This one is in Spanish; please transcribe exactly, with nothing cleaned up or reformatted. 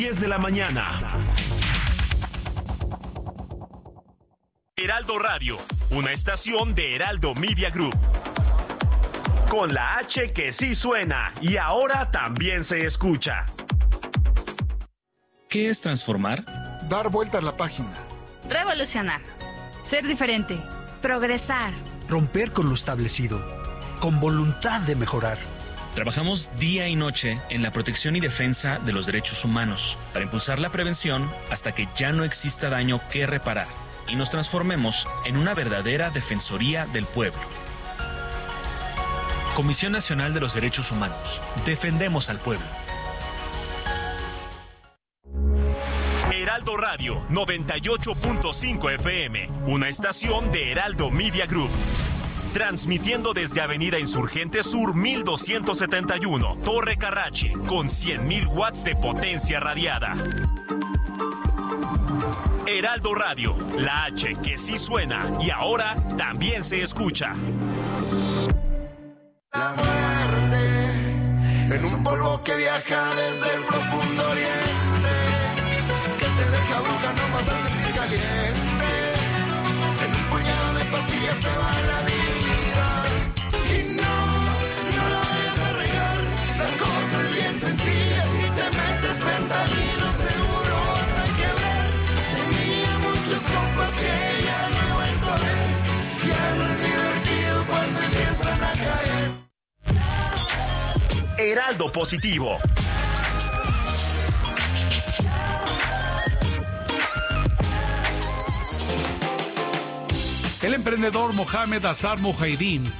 diez de la mañana. Heraldo Radio, una estación de Heraldo Media Group. Con la H que sí suena y ahora también se escucha. ¿Qué es transformar? Dar vuelta a la página. Revolucionar. Ser diferente. Progresar. Romper con lo establecido. Con voluntad de mejorar. Trabajamos día y noche en la protección y defensa de los derechos humanos para impulsar la prevención hasta que ya no exista daño que reparar y nos transformemos en una verdadera defensoría del pueblo. Comisión Nacional de los Derechos Humanos. Defendemos al pueblo. Heraldo Radio noventa y ocho punto cinco F M, una estación de Heraldo Media Group. Transmitiendo desde Avenida Insurgente Sur mil doscientos setenta y uno, Torre Carrachi, con cien mil watts de potencia radiada. Heraldo Radio, la H que sí suena y ahora también se escucha. La muerte, en un polvo que viaja desde el profundo oriente, que te deja bruja, no vas a sentir caliente. En un puñado de pastillas se va la vida. Y no, no lo vayas a regar. La cosa es bien sencilla. Si te metes fentanilo seguro vas a quebrar. Tenía muchos compas que ya no he vuelto a ver. Ya no es divertido cuando empiezan a caer. Heraldo Positivo. El emprendedor Mohamed Azar Mujahideen